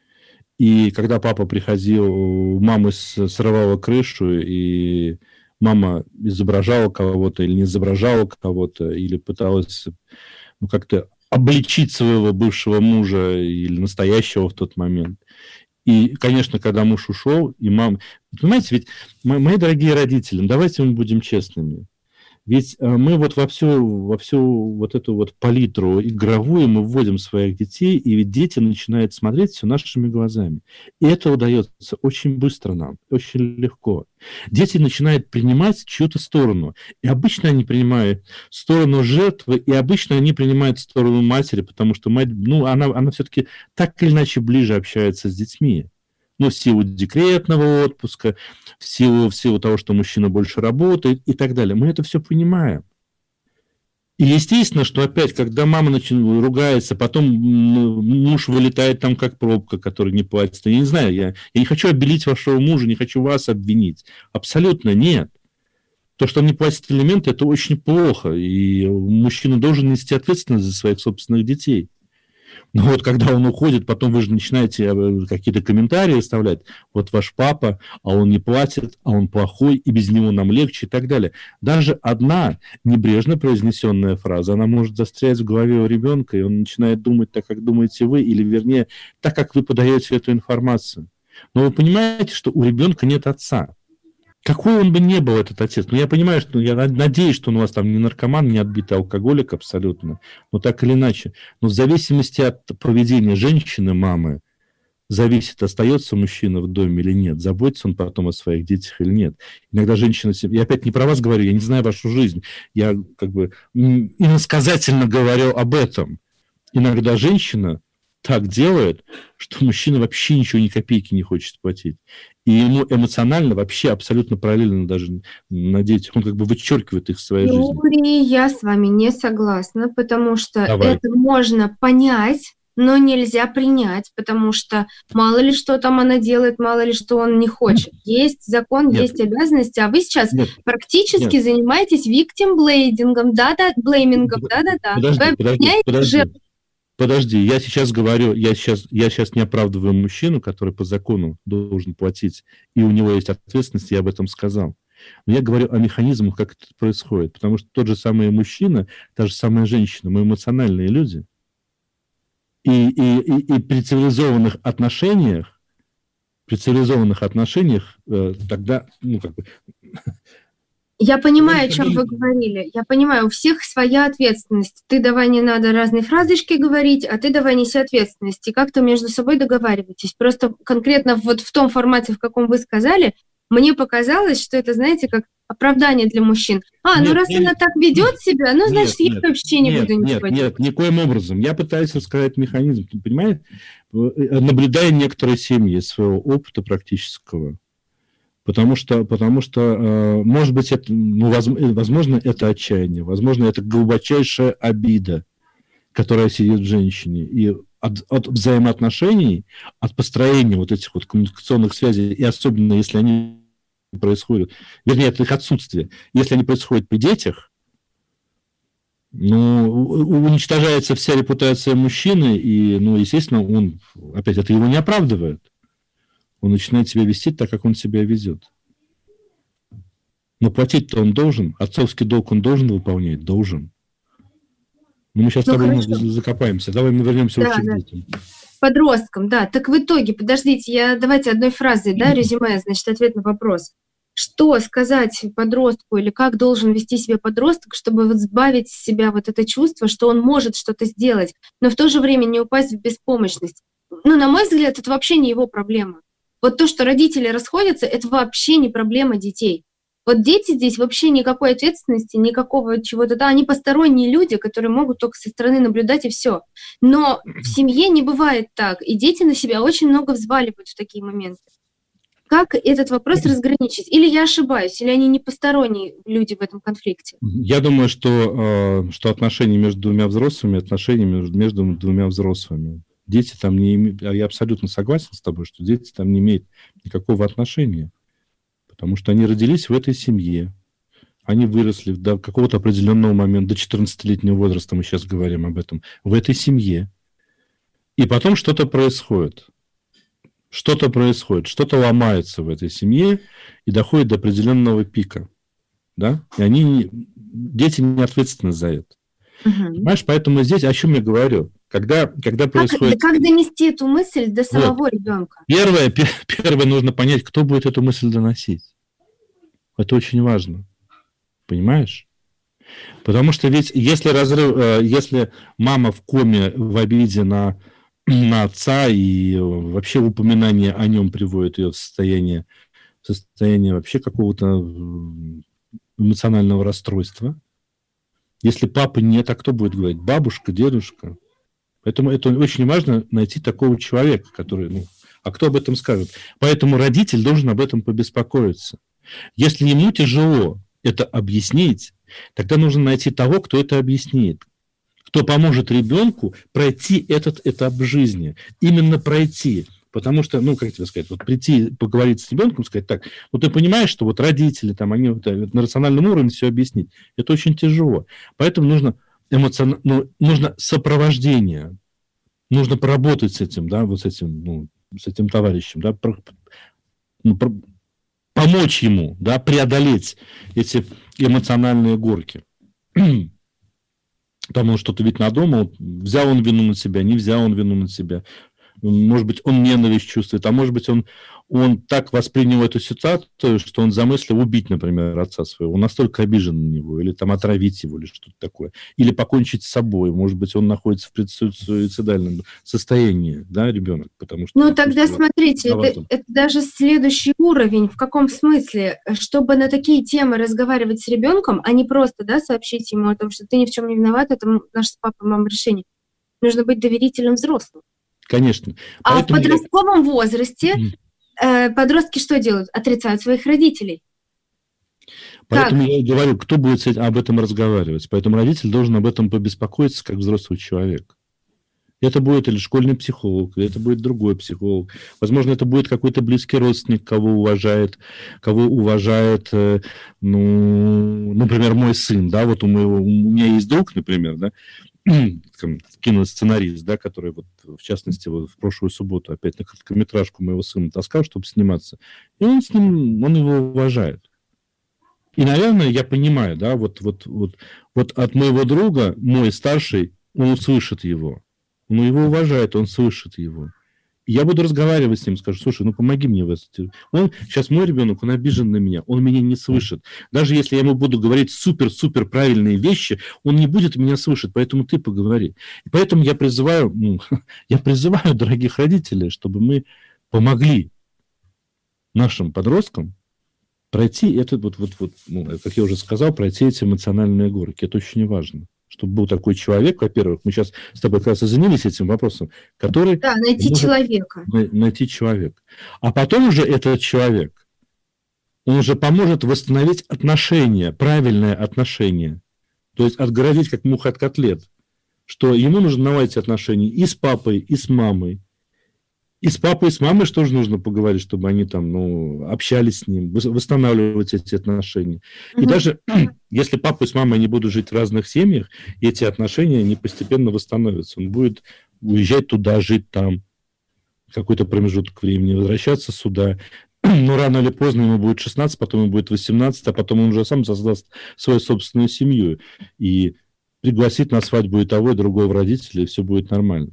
и когда папа приходил, мама срывала крышу, и мама изображала кого-то или не изображала кого-то, или пыталась ну, как-то обличить своего бывшего мужа или настоящего в тот момент. И, конечно, когда муж ушел, и мама... Понимаете, ведь, мои дорогие родители, давайте мы будем честными. Ведь мы вот во всю, во всю вот эту вот палитру игровую мы вводим своих детей, и ведь дети начинают смотреть все нашими глазами. И это удается очень быстро нам, очень легко. Дети начинают принимать чью-то сторону. И обычно они принимают сторону жертвы, и обычно они принимают сторону матери, потому что мать, ну, она, она все-таки так или иначе ближе общается с детьми. Ну, в силу декретного отпуска, в силу, в силу того, что мужчина больше работает и так далее. Мы это все понимаем. И естественно, что опять, когда мама начинает ругается, потом муж вылетает там как пробка, который не платит. Я не знаю, я, я не хочу обелить вашего мужа, не хочу вас обвинить. Абсолютно нет. То, что он не платит алименты, это очень плохо. И мужчина должен нести ответственность за своих собственных детей. Но вот когда он уходит, потом вы же начинаете какие-то комментарии оставлять. Вот ваш папа, а он не платит, а он плохой, и без него нам легче и так далее. Даже одна небрежно произнесенная фраза, она может застрять в голове у ребенка, и он начинает думать так, как думаете вы, или вернее, так, как вы подаете эту информацию. Но вы понимаете, что у ребенка нет отца. Какой он бы ни был, этот отец. Ну, я понимаю, что я надеюсь, что он у вас там не наркоман, не отбитый алкоголик абсолютно, но так или иначе. Но в зависимости от поведения женщины, мамы, зависит, остается мужчина в доме или нет, заботится он потом о своих детях или нет. Иногда женщина... Я опять не про вас говорю, я не знаю вашу жизнь. Я как бы иносказательно говорю об этом. Иногда женщина так делает, что мужчина вообще ничего, ни копейки не хочет платить. И ему эмоционально вообще абсолютно параллельно даже на детях. Он как бы вычеркивает их из своей жизни. Юрий, я с вами не согласна, потому что Давай. Это можно понять, но нельзя принять, потому что мало ли что там она делает, мало ли что он не хочет. Есть закон, Нет. есть обязанности, а вы сейчас Нет. практически Нет. занимаетесь виктим-блейдингом, да-да, блеймингом, да-да-да. Подожди, Вы подожди, обвиняете подожди. жертву. Подожди, я сейчас говорю, я сейчас, я сейчас не оправдываю мужчину, который по закону должен платить, и у него есть ответственность, я об этом сказал. Но я говорю о механизмах, как это происходит. Потому что тот же самый мужчина, та же самая женщина, мы эмоциональные люди. И, и, и, и при цивилизованных отношениях, при цивилизованных отношениях э, тогда, ну, как бы... Я понимаю, о чем вы говорили. Я понимаю, у всех своя ответственность. Ты давай не надо разные фразочки говорить, а ты давай неси ответственность. И как-то между собой договаривайтесь. Просто конкретно вот в том формате, в каком вы сказали, мне показалось, что это, знаете, как оправдание для мужчин. А, Нет, ну раз нет, она так ведет себя, ну, значит, нет, я вообще не нет, буду ничего нет, делать. нет, никоим образом. Я пытаюсь рассказать механизм. Ты понимаешь? Наблюдая некоторые семьи своего опыта практического. Потому что, потому что, может быть, это, ну, возможно, это отчаяние, возможно, это глубочайшая обида, которая сидит в женщине. И от, от взаимоотношений, от построения вот этих вот коммуникационных связей, и особенно если они происходят, вернее, это их отсутствие, если они происходят при детях, ну, уничтожается вся репутация мужчины, и, ну, естественно, он, опять, это его не оправдывает. Он начинает себя вести так, как он себя ведет. Но платить-то он должен. Отцовский долг он должен выполнять? Должен. Но мы сейчас Ну, с тобой хорошо. закопаемся. Давай мы вернемся Да, лучше да. к детям. Подросткам, да. Так в итоге, подождите, я давайте одной фразой, да, резюме, значит, ответ на вопрос. Что сказать подростку или как должен вести себя подросток, чтобы вот сбавить с себя вот это чувство, что он может что-то сделать, но в то же время не упасть в беспомощность? Ну, на мой взгляд, это вообще не его проблема. Вот то, что родители расходятся, это вообще не проблема детей. Вот дети здесь вообще никакой ответственности, никакого чего-то, да, они посторонние люди, которые могут только со стороны наблюдать и все. Но в семье не бывает так, и дети на себя очень много взваливают в такие моменты. Как этот вопрос разграничить? Или я ошибаюсь, или они не посторонние люди в этом конфликте? Я думаю, что, что отношения между двумя взрослыми, отношения между, между двумя взрослыми. Дети там не имеют... Я абсолютно согласен с тобой, что дети там не имеют никакого отношения. Потому что они родились в этой семье. Они выросли до какого-то определенного момента, до четырнадцатилетнего возраста, мы сейчас говорим об этом, в этой семье. И потом что-то происходит. Что-то происходит, что-то ломается в этой семье и доходит до определенного пика. Да? И они, не... дети не ответственны за это. Угу. Понимаешь, поэтому здесь о чем я говорю. Когда, когда происходит... Как, как донести эту мысль до самого вот. ребенка? Первое, первое, нужно понять, кто будет эту мысль доносить. Это очень важно. Понимаешь? Потому что ведь если разрыв, если мама в коме в обиде на, на отца и вообще упоминание о нем приводит ее в состояние, в состояние вообще какого-то эмоционального расстройства, если папы нет, а кто будет говорить? Бабушка, дедушка. Поэтому это очень важно найти такого человека, который... Ну, а кто об этом скажет? Поэтому родитель должен об этом побеспокоиться. Если ему тяжело это объяснить, тогда нужно найти того, кто это объяснит, кто поможет ребенку пройти этот этап жизни. Именно пройти. Потому что, ну, как тебе сказать, вот прийти, поговорить с ребенком, сказать так, ну, ты понимаешь, что вот родители, там, они вот, на рациональном уровне все объяснить. Это очень тяжело. Поэтому нужно, эмоцион... ну, нужно сопровождение. Нужно поработать с этим, да, вот с этим, ну, с этим товарищем, да, про... ну, про... помочь ему, да, преодолеть эти эмоциональные горки. Там он что-то ведь надумал, взял он вину на себя, не взял он вину на себя. Может быть, он ненависть чувствует, а может быть, он, он так воспринял эту ситуацию, что он замыслил убить, например, отца своего. Он настолько обижен на него, или там отравить его, или что-то такое. Или покончить с собой. Может быть, он находится в предсуицидальном состоянии, да, ребенок. Потому что ну, тогда смотрите, это, это даже следующий уровень. В каком смысле? Чтобы на такие темы разговаривать с ребенком, а не просто, да, сообщить ему о том, что ты ни в чем не виноват, это наше с папой, мама решение. Нужно быть доверителем взрослым. Конечно. А поэтому в подростковом я... возрасте э, подростки что делают? Отрицают своих родителей. Поэтому как? я и говорю, кто будет об этом разговаривать. Поэтому родитель должен об этом побеспокоиться, как взрослый человек. Это будет или школьный психолог, или это будет другой психолог. Возможно, это будет какой-то близкий родственник, кого уважает, кого уважает, э, ну, например, мой сын. Да, вот у, моего, у меня есть друг, например, да, киносценарист, да, который, вот, в частности, вот, в прошлую субботу опять на короткометражку моего сына таскал, чтобы сниматься. И он с ним, он его уважает. И, наверное, я понимаю, да, вот, вот, вот, вот от моего друга, мой старший, он услышит его. Он его уважает, он слышит его. И я буду разговаривать с ним, скажу, слушай, ну помоги мне в этом. Он, сейчас мой ребенок, он обижен на меня, он меня не слышит. Даже если я ему буду говорить супер-супер правильные вещи, он не будет меня слышать, поэтому ты поговори. И поэтому я призываю, ну, я призываю дорогих родителей, чтобы мы помогли нашим подросткам пройти этот, вот, вот, вот, ну, как я уже сказал, пройти эти эмоциональные горки. Это очень важно. Чтобы был такой человек, во-первых, мы сейчас с тобой как раз и занялись этим вопросом, который... Да, найти человека. Найти человека. А потом уже этот человек, он уже поможет восстановить отношения, правильное отношение. То есть отгородить как муха от котлет. Что ему нужно наладить отношения и с папой, и с мамой. И с папой, и с мамой что же нужно поговорить, чтобы они там, ну, общались с ним, восстанавливать эти отношения. Mm-hmm. И даже если папа и с мамой не будут жить в разных семьях, эти отношения, они постепенно восстановятся. Он будет уезжать туда, жить там какой-то промежуток времени, возвращаться сюда. Но рано или поздно ему будет шестнадцать, потом ему будет восемнадцать, а потом он уже сам создаст свою собственную семью. И пригласит на свадьбу и того, и другого родителя, и все будет нормально.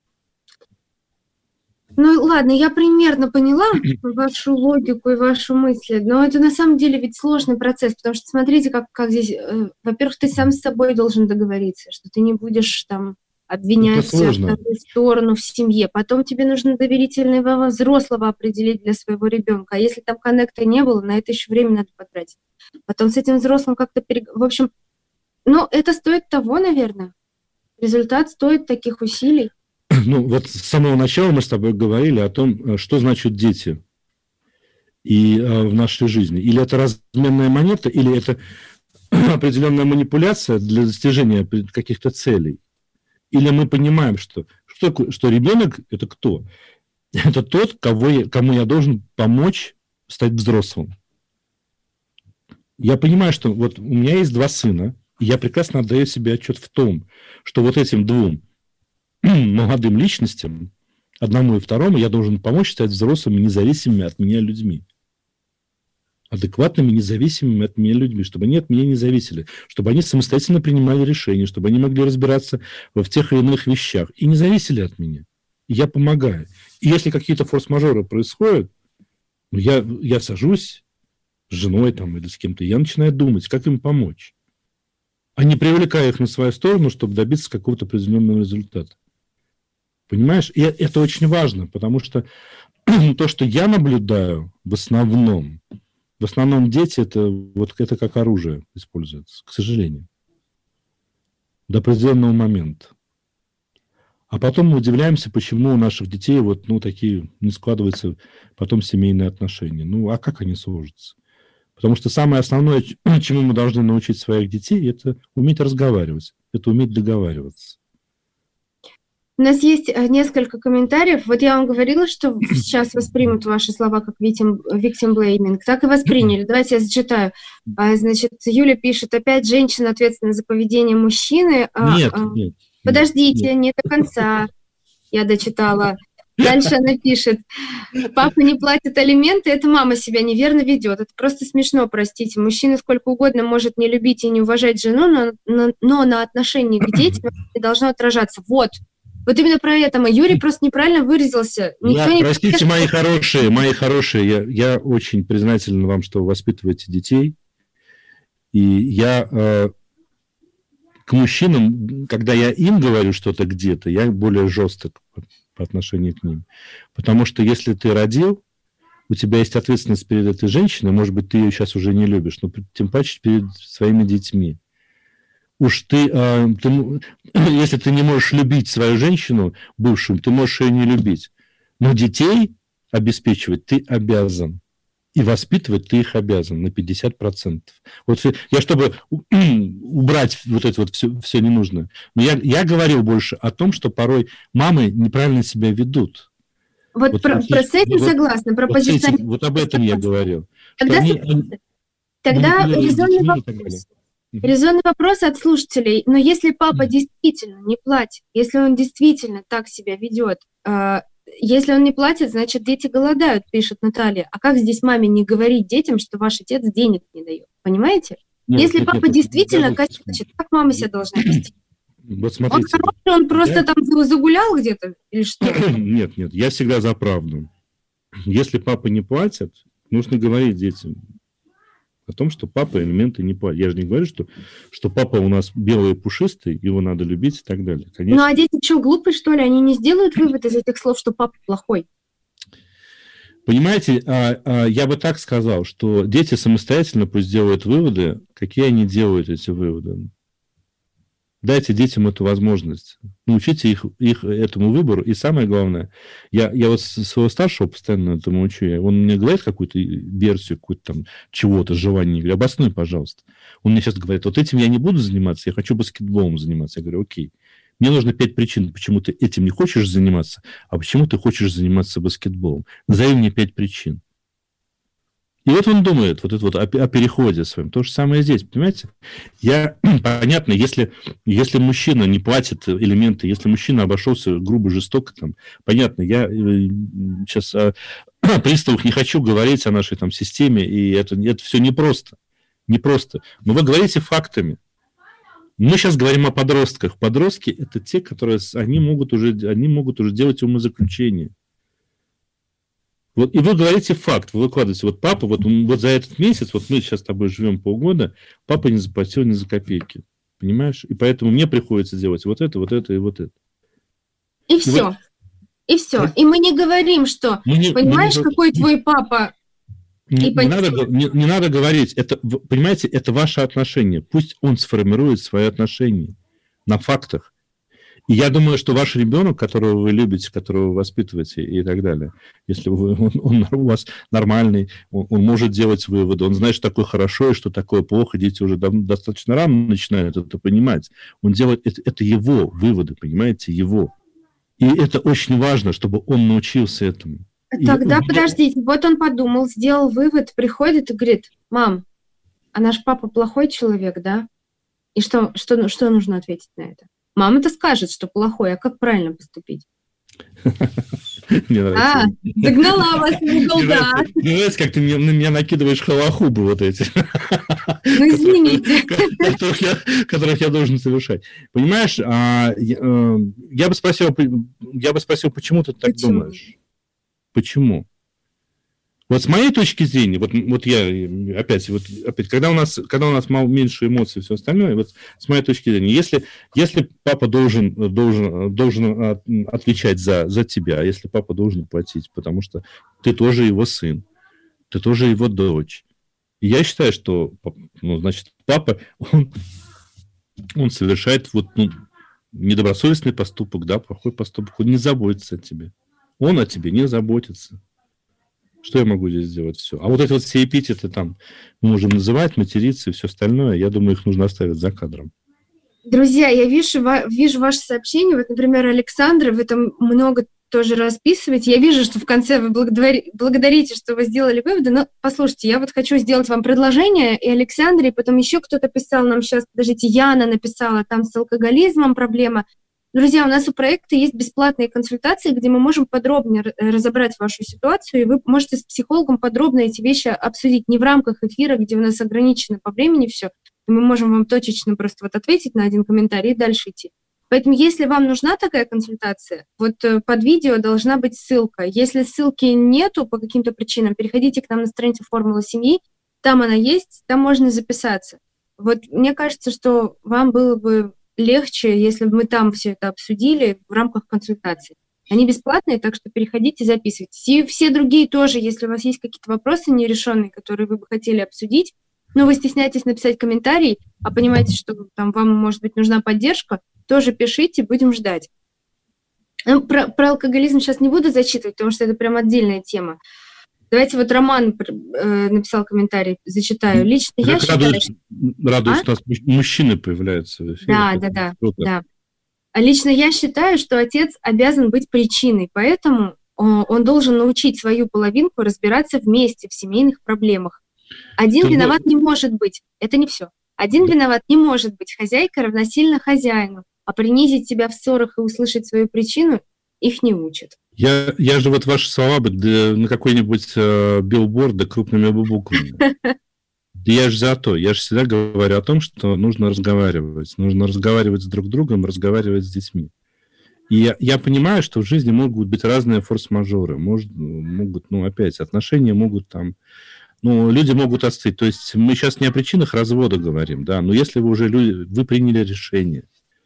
Ну, ладно, я примерно поняла вашу логику и вашу мысли, но это на самом деле ведь сложный процесс, потому что смотрите, как, как здесь, э, во-первых, ты сам с собой должен договориться, что ты не будешь там обвинять вторую сторону в семье, потом тебе нужно доверительного взрослого определить для своего ребенка, а если там коннекта не было, на это еще время надо потратить. Потом с этим взрослым как-то перег... В общем, ну, это стоит того, наверное. Результат стоит таких усилий. Ну, вот с самого начала мы с тобой говорили о том, что значит дети и, э, в нашей жизни. Или это разменная монета, или это определенная манипуляция для достижения каких-то целей. Или мы понимаем, что, что, что ребенок – это кто? Это тот, кого я, кому я должен помочь стать взрослым. Я понимаю, что вот у меня есть два сына, и я прекрасно отдаю себе отчет в том, что вот этим двум молодым личностям, одному и второму, я должен помочь стать взрослыми, независимыми от меня людьми. Адекватными, независимыми от меня людьми, чтобы они от меня не зависели, чтобы они самостоятельно принимали решения, чтобы они могли разбираться в тех или иных вещах и не зависели от меня. И я помогаю. И если какие-то форс-мажоры происходят, ну, я, я сажусь с женой там, или с кем-то, я начинаю думать, как им помочь. а не привлекая их на свою сторону, чтобы добиться какого-то определенного результата. Понимаешь? И это очень важно, потому что то, что я наблюдаю в основном, в основном дети, это, вот, это как оружие используется, к сожалению, до определенного момента. А потом мы удивляемся, почему у наших детей вот, ну, такие не складываются потом семейные отношения. Ну, а как они сложатся? Потому что самое основное, чему мы должны научить своих детей, это уметь разговаривать, это уметь договариваться. У нас есть несколько комментариев. Вот я вам говорила, что сейчас воспримут ваши слова как victim, victim blaming. Так и восприняли. Давайте я зачитаю. Значит, Юля пишет, опять женщина ответственна за поведение мужчины. Нет, нет. Подождите, нет. не до конца. Я дочитала. Дальше она пишет, папа не платит алименты, это мама себя неверно ведет. Это просто смешно, простите. Мужчина сколько угодно может не любить и не уважать жену, но, но, но на отношении к детям не должно отражаться. Вот. Вот именно про это. Юрий просто неправильно выразился. Никто Я, не простите, конечно... мои хорошие, мои хорошие, я, я очень признателен вам, что вы воспитываете детей. И я э, к мужчинам, когда я им говорю что-то где-то, я более жесток по, по отношению к ним. Потому что если ты родил, у тебя есть ответственность перед этой женщиной, может быть, ты ее сейчас уже не любишь, но тем паче перед своими детьми. Уж ты, э, ты, если ты не можешь любить свою женщину, бывшую, ты можешь ее не любить. Но детей обеспечивать ты обязан. И воспитывать ты их обязан на пятьдесят процентов. Вот я, чтобы убрать вот это вот все, все ненужное, но я, я говорил больше о том, что порой мамы неправильно себя ведут. Вот, вот, про, про с этим вот, согласна. Про вот, этим, вот об этом я говорил. Тогда, они, они, тогда резонный вопрос. Резонный вопрос от слушателей. Но если папа действительно не платит, если он действительно так себя ведет, э, если он не платит, значит, дети голодают, пишет Наталья. А как здесь маме не говорить детям, что ваш отец денег не дает? Понимаете? Нет, если нет, папа нет, действительно косит, значит, как мама себя должна вести? Вот смотрите, он хороший, он просто я... там загулял где-то или что? Нет, нет, я всегда за правду. Если папа не платит, нужно говорить детям о том, что папа элементы не платит. Я же не говорю, что, что папа у нас белый и пушистый, его надо любить и так далее. Конечно. Ну, а дети что, глупые, что ли? Они не сделают вывод из этих слов, что папа плохой? Понимаете, я бы так сказал, что дети самостоятельно пусть делают выводы, какие они делают эти выводы. Дайте детям эту возможность. Научите их, их этому выбору. И самое главное, я, я вот своего старшего постоянно этому учу. Он мне говорит какую-то версию, какую-то там чего-то, желание. Я говорю, обоснуй, пожалуйста. Он мне сейчас говорит, вот этим я не буду заниматься, я хочу баскетболом заниматься. Я говорю, окей. Мне нужно пять причин, почему ты этим не хочешь заниматься, а почему ты хочешь заниматься баскетболом. Назови мне пять причин. И вот он думает вот это вот о, о переходе своем. То же самое здесь, понимаете? Я, понятно, если, если мужчина не платит элементы, если мужчина обошелся грубо, жестоко, там, понятно, я сейчас о приставах не хочу говорить о нашей там системе, и это, это все непросто. Непросто. Но вы говорите фактами. Мы сейчас говорим о подростках. Подростки – это те, которые они могут уже, они могут уже делать умозаключения. Вот, и вы говорите факт, вы выкладываете, вот папа, вот, вот за этот месяц, вот мы сейчас с тобой живем полгода, папа не заплатил ни за копейки, понимаешь? И поэтому мне приходится делать вот это, вот это и вот это. И, и все, вот, и все. И мы не говорим, что, не, понимаешь, не, какой не, твой папа... Не, не, надо, не, не надо говорить, это, понимаете, это ваше отношение. Пусть он сформирует свои отношения на фактах. И я думаю, что ваш ребенок, которого вы любите, которого вы воспитываете и так далее, если вы, он, он у вас нормальный, он, он может делать выводы, он знает, что такое хорошо и что такое плохо, дети уже давно, достаточно рано начинают это понимать. Он делает, это, это его выводы, понимаете, его. И это очень важно, чтобы он научился этому. Тогда и, подождите, вот он подумал, сделал вывод, приходит и говорит, мам, а наш папа плохой человек, да? И что, что, что нужно ответить на это? Мама-то скажет, что плохой, а как правильно поступить? А, загнала вас в угол, да. Не нравится, как ты на меня накидываешь халахубы вот эти. Ну, извините. Которых я должен совершать. Понимаешь, я бы спросил, я бы спросил, почему ты так думаешь? Почему? Вот с моей точки зрения, вот, вот я опять, вот, опять когда, у нас, когда у нас мало, меньше эмоций и все остальное, вот с моей точки зрения, если, если папа должен, должен, должен отвечать за, за тебя, если папа должен платить, потому что ты тоже его сын, ты тоже его дочь. И я считаю, что, ну, значит, папа, он, он совершает вот, ну, недобросовестный поступок, да, плохой поступок, он не заботится о тебе. Он о тебе не заботится. Что я могу здесь сделать? Все. А вот эти вот все эпитеты там мы можем называть, материться и все остальное, я думаю, их нужно оставить за кадром. Друзья, я вижу, вижу ваши сообщения. Вот, например, Александр, вы там много тоже расписываете. Я вижу, что в конце вы благодари, благодарите, что вы сделали выводы. Но послушайте, я вот хочу сделать вам предложение. И Александр, и потом еще кто-то писал нам сейчас, подождите, Яна написала, там с алкоголизмом проблема. Друзья, у нас у проекта есть бесплатные консультации, где мы можем подробнее разобрать вашу ситуацию, и вы можете с психологом подробно эти вещи обсудить не в рамках эфира, где у нас ограничено по времени все, и мы можем вам точечно просто вот ответить на один комментарий и дальше идти. Поэтому если вам нужна такая консультация, вот под видео должна быть ссылка. Если ссылки нету по каким-то причинам, переходите к нам на страницу «Формула семьи», там она есть, там можно записаться. Вот мне кажется, что вам было бы легче, если бы мы там все это обсудили в рамках консультации. Они бесплатные, так что переходите, записывайтесь. И все другие тоже, если у вас есть какие-то вопросы нерешенные, которые вы бы хотели обсудить, но вы стесняетесь написать комментарий, а понимаете, что там вам, может быть, нужна поддержка, тоже пишите, будем ждать. Ну, про, про алкоголизм сейчас не буду зачитывать, потому что это прям отдельная тема. Давайте вот Роман э, написал комментарий, зачитаю. Лично я считаю... Радуюсь, что... радуюсь а? У нас мужчины появляются в эфире. Да, да, да, да. А лично я считаю, что отец обязан быть причиной, поэтому он, он должен научить свою половинку разбираться вместе в семейных проблемах. Один Ты виноват не может быть, это не все. Один да. виноват не может быть, хозяйка равносильно хозяину, а принизить себя в ссорах и услышать свою причину их не учат. Я, я же вот ваши слова бы да, на какой-нибудь э, билборд да крупными буквами. Я же за то. Я же всегда говорю о том, что нужно разговаривать. Нужно разговаривать с друг другом, разговаривать с детьми. И я, я понимаю, что в жизни могут быть разные форс-мажоры. Может, могут, ну, опять, отношения могут там... Ну, люди могут остыть. То есть мы сейчас не о причинах развода говорим, да, но если вы уже люди, вы приняли решение.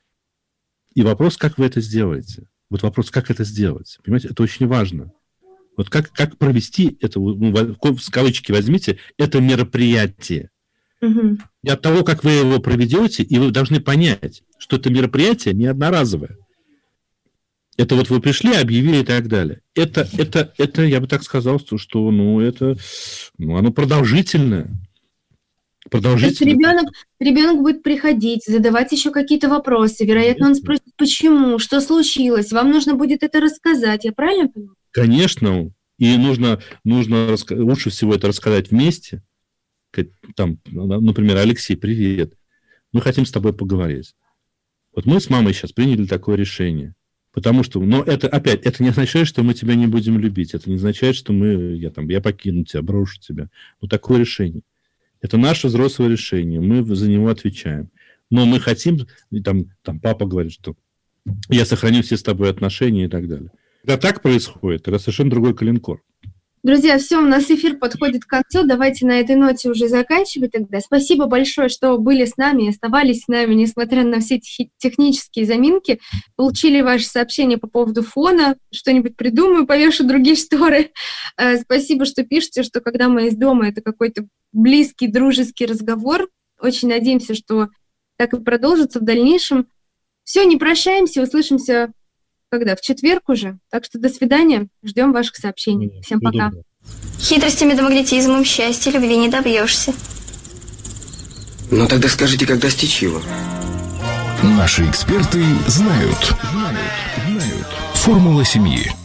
И вопрос, как вы это сделаете. Вот вопрос, как это сделать. Понимаете, это очень важно. Вот как, как провести это, ну, в кавычки возьмите, это мероприятие. Угу. И от того, как вы его проведете, и вы должны понять, что это мероприятие не одноразовое. Это вот вы пришли, объявили и так далее. Это, это, это я бы так сказал, что ну, это, ну, оно продолжительное. Продолжительно. Ребенок, ребенок будет приходить, задавать еще какие-то вопросы. Вероятно, он спросит, почему, что случилось. Вам нужно будет это рассказать. Я правильно понимаю? Конечно. И нужно, нужно лучше всего это рассказать вместе. Там, например, Алексей, привет. Мы хотим с тобой поговорить. Вот мы с мамой сейчас приняли такое решение. Потому что, но это, опять, это не означает, что мы тебя не будем любить. Это не означает, что мы, я, там, я покину тебя, брошу тебя. Но такое решение. Это наше взрослое решение, мы за него отвечаем. Но мы хотим, там, там папа говорит, что я сохраню все с тобой отношения и так далее. Когда так происходит, это совершенно другой коленкор. Друзья, все, у нас эфир подходит к концу. Давайте на этой ноте уже заканчивать тогда. Спасибо большое, что были с нами и оставались с нами, несмотря на все технические заминки. Получили ваши сообщения по поводу фона. Что-нибудь придумаю, повешу другие шторы. Спасибо, что пишете, что когда мы из дома, это какой-то близкий, дружеский разговор. Очень надеемся, что так и продолжится в дальнейшем. Все, не прощаемся, услышимся когда? В четверг уже. Так что до свидания. Ждем ваших сообщений. Всем пока. Хитростями да магнетизмом счастья, любви не добьешься. Ну тогда скажите, как достичь его? Наши эксперты знают. Знают. Знают. Формула семьи.